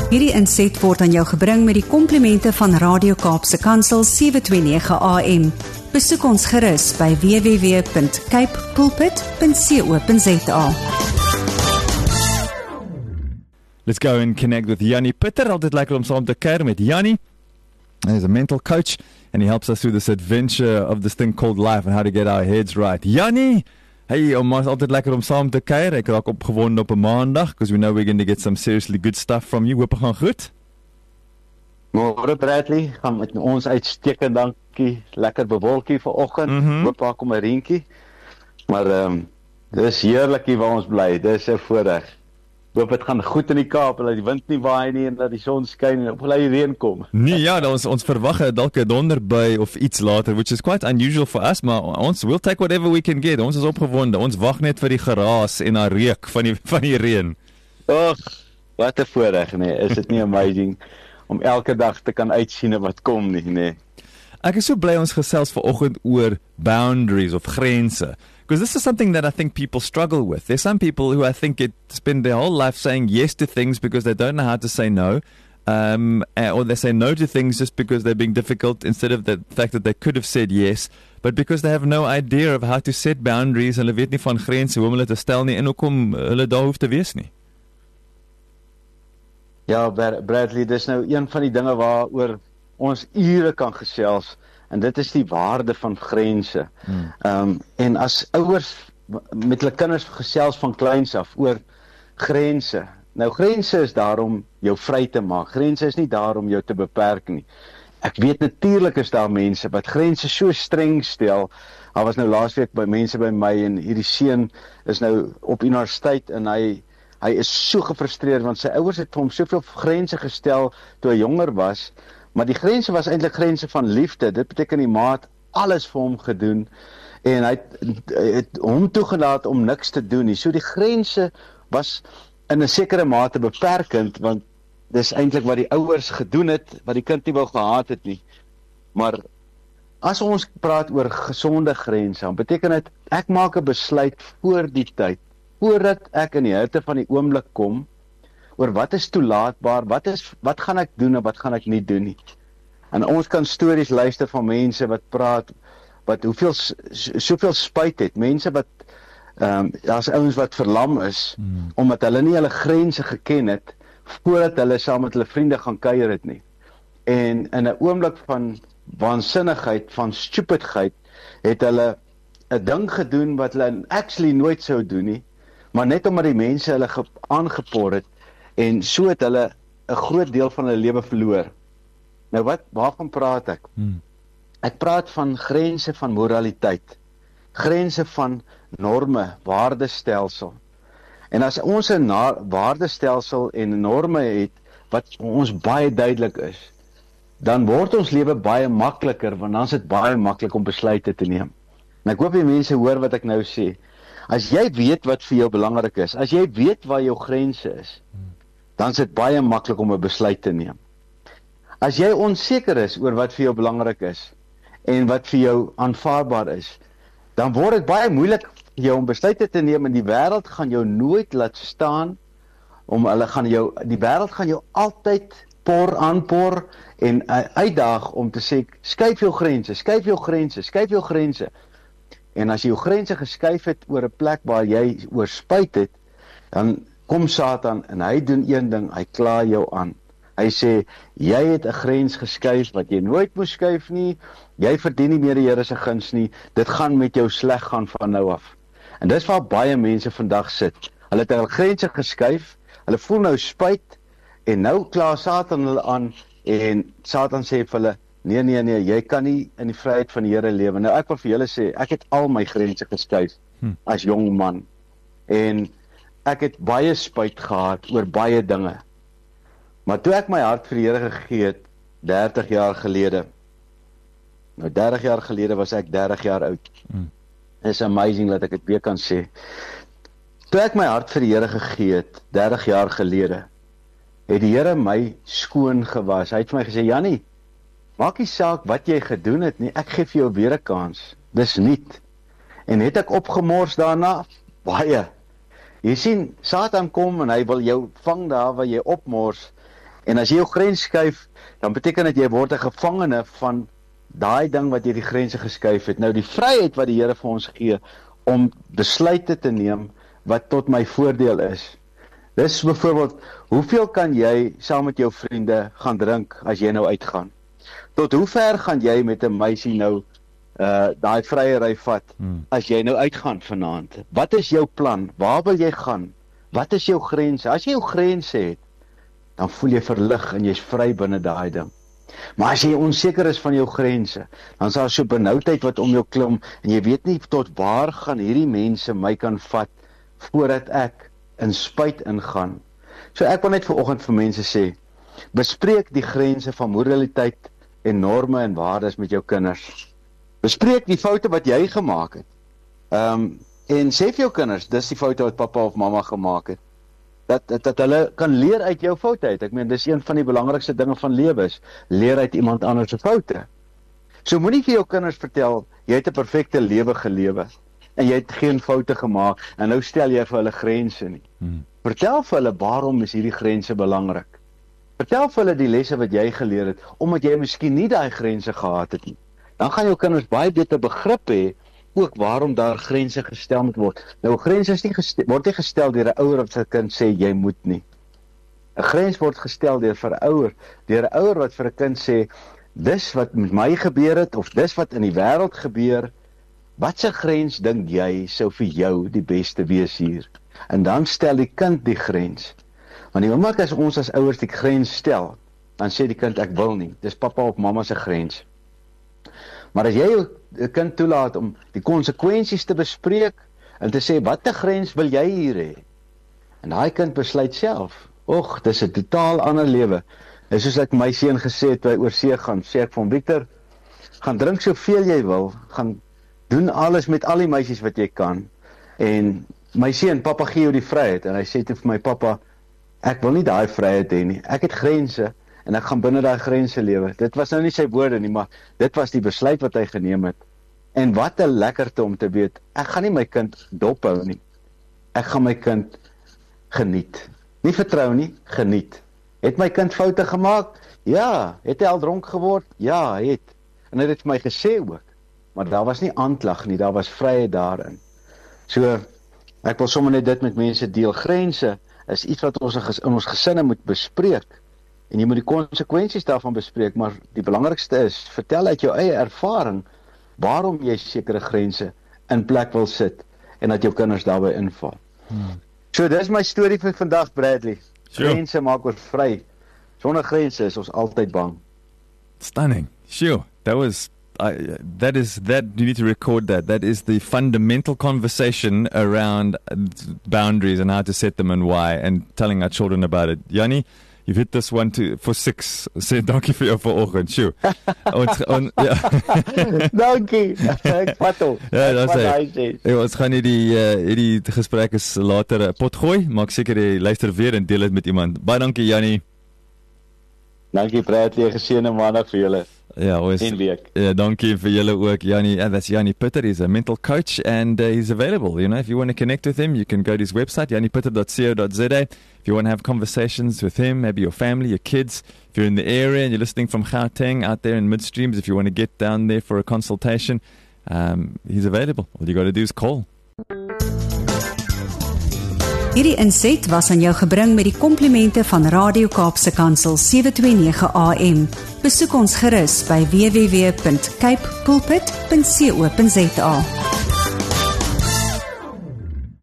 Hierdie inset word aan jou gebring met die komplimente van Radio Kaapse Kansel 729 AM. Besoek ons gerus by www.cape pulpit.co.za. Let's go and connect with Jannie Pitter. Altyd lekker om saam te kuier met Jannie. He's a mental coach and he helps us through this adventure of this thing called life and how to get our heads right. Jannie, hey, ons altyd lekker om saam te kuier. Ek raak opgewonde op 'n maandag because we know we're going to get some seriously good stuff from you. Hoop gaan goed. Môre Bradley, gaan met ons uitstekend, dankie. Lekker bewolkie vanoggend. Hoop daar kom 'n reentjie. Maar dis heerlik hier waar ons bly. Dis 'n voorreg. Hoop dit gaan goed in die Kaap, dat die wind nie waai nie en dat die son skyn en op die reën kom. Nee, ja, ons verwag dalk 'n donderbui of iets later, which is quite unusual for us, maar ons will take whatever we can get. Ons is opgewonde. Ons wag net vir die geraas en 'n reuk van die reën. Och, wat 'n voorreg, nee. Is dit nie amazing om elke dag te kan uitsien wat kom nie, nee. Ek is so bly ons gesels vanoggend oor boundaries of grense. Because this is something that I think people struggle with. There's some people who I think spend their whole life saying yes to things because they don't know how to say no, or they say no to things just because they're being difficult instead of the fact that they could have said yes, but because they have no idea of how to set boundaries en hulle weet nie van grense, hoe om hulle te stel nie en hoekom hulle daar hoef te wees nie. Ja, Bradley, dis nou een van die dinge waaroor ons ure kan gesels. En dit is die waarde van grense. En as ouers met hulle kinders gesels van kleins af oor grense. Nou grense is daar om jou vry te maak. Grense is nie daar om jou te beperk nie. Ek weet natuurlik is daar mense wat grense so streng stel. Daar was nou laasweek by mense by my en hierdie seun is nou op universiteit en hy is so gefrustreerd want sy ouers het vir hom soveel grense gestel toe hy jonger was. Maar die grense was eintlik grense van liefde. Dit beteken die ma het alles vir hom gedoen en hy het hom toegelaat om niks te doen nie. So die grense was in 'n sekere mate beperkend want dis eintlik wat die ouers gedoen het wat die kind nie wou gehad het nie. Maar as ons praat oor gesonde grense, dan beteken dit ek maak 'n besluit voor die tyd, voordat ek in die hitte van die oomblik kom oor wat is toelaatbaar, wat gaan ek doen en wat gaan ek nie doen nie. En ons kan stories luister van mense wat praat, wat soveel spyt het, mense wat, daar's ouens wat verlam is, omdat hulle nie hulle grense geken het, voordat hulle saam met hulle vriende gaan kuier het nie. En in 'n oomblik van waansinnigheid, van stupidheid, het hulle 'n ding gedoen wat hulle actually nooit sou doen nie, maar net omdat die mense hulle aangepoor het, en so het hulle 'n groot deel van hulle lewe verloor. Nou waarvan praat ek? Ek praat van grense van moraliteit, grense van norme, waardestelsel. En as ons 'n waardestelsel en norme het, wat ons baie duidelik is, dan word ons lewe baie makliker, want dan is dit baie maklik om besluite te neem. En ek hoop die mense hoor wat ek nou sê. As jy weet wat vir jou belangrik is, as jy weet waar jou grense is, dan is dit baie maklik om 'n besluit te neem. As jy onseker is oor wat vir jou belangrik is en wat vir jou aanvaarbaar is, dan word dit baie moeilik vir jou om besluite te neem en die wêreld gaan jou nooit laat staan die wêreld gaan jou altyd aanpoor en uitdaag om te sê skuif jou grense. En as jy jou grense geskuif het oor 'n plek waar jy oor spyt het, dan kom Satan en hy doen een ding, hy kla jou aan. Hy sê, jy het 'n grens geskuif wat jy nooit moes skuif nie, jy verdien nie meer die Here se guns nie, dit gaan met jou sleg gaan van nou af. En dis waar baie mense vandag sit. Hulle het hulle grense geskuif, hulle voel nou spyt, en nou kla Satan hulle aan, en Satan sê vir hulle, nee, jy kan nie in die vryheid van die Here lewe. Nou ek wil vir julle sê, ek het al my grense geskuif as jong man, en ek het baie spyt gehad oor baie dinge. Maar toe ek my hart vir die Here gegee het, 30 jaar gelede, nou 30 jaar gelede was ek 30 jaar oud. It's amazing dat ek dit weer kan sê. Toe ek my hart vir die Here gegee het, 30 jaar gelede, het die Here my skoon gewas. Hy het vir my gesê, Jannie, maak nie saak wat jy gedoen het nie, ek gee vir jou weer 'n kans. Dis niet. En het ek opgemors daarna? Baie. Jy sien, Satan kom en hy wil jou vang daar waar jy opmors, En as jy jou grens skuif, dan beteken dit jy word 'n gevangene van daai ding wat jy die grense geskuif het. Nou die vryheid wat die Here vir ons gee om besluite te neem wat tot my voordeel is. Dis byvoorbeeld, hoeveel kan jy saam met jou vriende gaan drink as jy nou uitgaan? Tot hoe ver gaan jy met 'n meisie nou daai vryery vat as jy nou uitgaan vanaand? Wat is jou plan? Waar wil jy gaan? Wat is jou grense? As jy jou grense het, dan voel jy verlig en jy's vry binne daai ding. Maar as jy onseker is van jou grense, dan is daar so benoudheid wat om jou klim en jy weet nie tot waar gaan hierdie mense my kan vat voordat ek in spyt ingaan. So ek wil net vanoggend vir mense sê, bespreek die grense van moraliteit en norme en waardes met jou kinders. Bespreek die foute wat jy gemaak het. En sê vir jou kinders, dis die foute wat pappa of mamma gemaak het. Dat hulle kan leer uit jou foute uit. Ek meen, dis een van die belangrikste dinge van lewe is, leer uit iemand anders se foute. So moenie vir jou kinders vertel, jy het 'n perfekte lewe gelewe, en jy het geen foute gemaak, en nou stel jy vir hulle grense nie. Vertel vir hulle, waarom is hierdie grense belangrik? Vertel vir hulle die lesse wat jy geleer het, omdat jy miskien nie daai grense gehad het nie. Dan gaan jou kinders baie beter begrip hê, ook waarom daar grense gestel moet word. Nou, grense word nie gestel deur 'n ouer wat sy kind sê, jy moet nie. 'n Grens word gestel deur 'n ouer wat vir 'n kind sê, dis wat met my gebeur het, of dis wat in die wêreld gebeur, wat se grens dink jy sou vir jou die beste wees hier? En dan stel die kind die grens. Want die oomblik as ons as ouers die grens stel, dan sê die kind, ek wil nie, dis pappa of mamma se grens. Maar as jy jou kind toelaat om die konsekwensies te bespreek en te sê, wat 'n grens wil jy hier hê? En daai kind besluit self, dis 'n totaal ander lewe. Dis soos ek my seun gesê het by oorsee gaan, sê ek van Victor, gaan drink soveel jy wil, gaan doen alles met al die meisies wat jy kan. En my seun, pappa gee jou die vryheid. En hy sê toe vir my, pappa, ek wil nie daai vryheid hê nie. Ek het grense en ek gaan binne daai grense lewe. Dit was nou nie sy woorde nie, maar dit was die besluit wat hy geneem het. En wat 'n lekkerte om te weet, ek gaan nie my kind dophou nie. Ek gaan my kind geniet. Nie vertrou nie, geniet. Het my kind foute gemaak? Ja. Het hy al dronk geword? Ja, hy het. En hy het vir my gesê ook. Maar daar was nie aanklag nie, daar was vryheid daarin. So, ek wil sommer net dit met mense deel. Grense is iets wat ons in ons gesinne moet bespreek. En jy moet die konsekwensies daarvan bespreek, maar die belangrikste is, vertel uit jou eie ervaring, waarom jy sekere grense in plek wil sit, en dat jou kinders daarbey inval. So, dis my storie vir vandag, Bradley. Sure. Grense maak ons vry. Sonder grense is ons altyd bang. Stunning. Sure. That you need to record that. That is the fundamental conversation around boundaries and how to set them and why, and telling our children about it. Jannie, you've hit this one for 6. Sê dankie vir jou vanoggend. Sjoe. Dankie. Ek vat hom. Ja, dat sê. Ons gaan hierdie gesprek is later potgooi. Maak seker jy luister weer en deel dit met iemand. Baie dankie, Jannie. Dankie, Bradley. Geseënde maandag vir julle. Ja, dankie vir julle ook, Jannie. That's Jannie Pitter. He's a mental coach and he's available. You know, if you want to connect with him, you can go to his website, janniepitter.co.za. If you want to have conversations with him, maybe your family, your kids, if you're in the area and you're listening from Gauteng out there in Midstreams, if you want to get down there for a consultation, he's available. All you got to do is call. Hierdie inset was aan jou gebring met die komplimente van Radio Kaapse Kansel 729 AM. Besoek ons gerus by www.cape pulpit.co.za.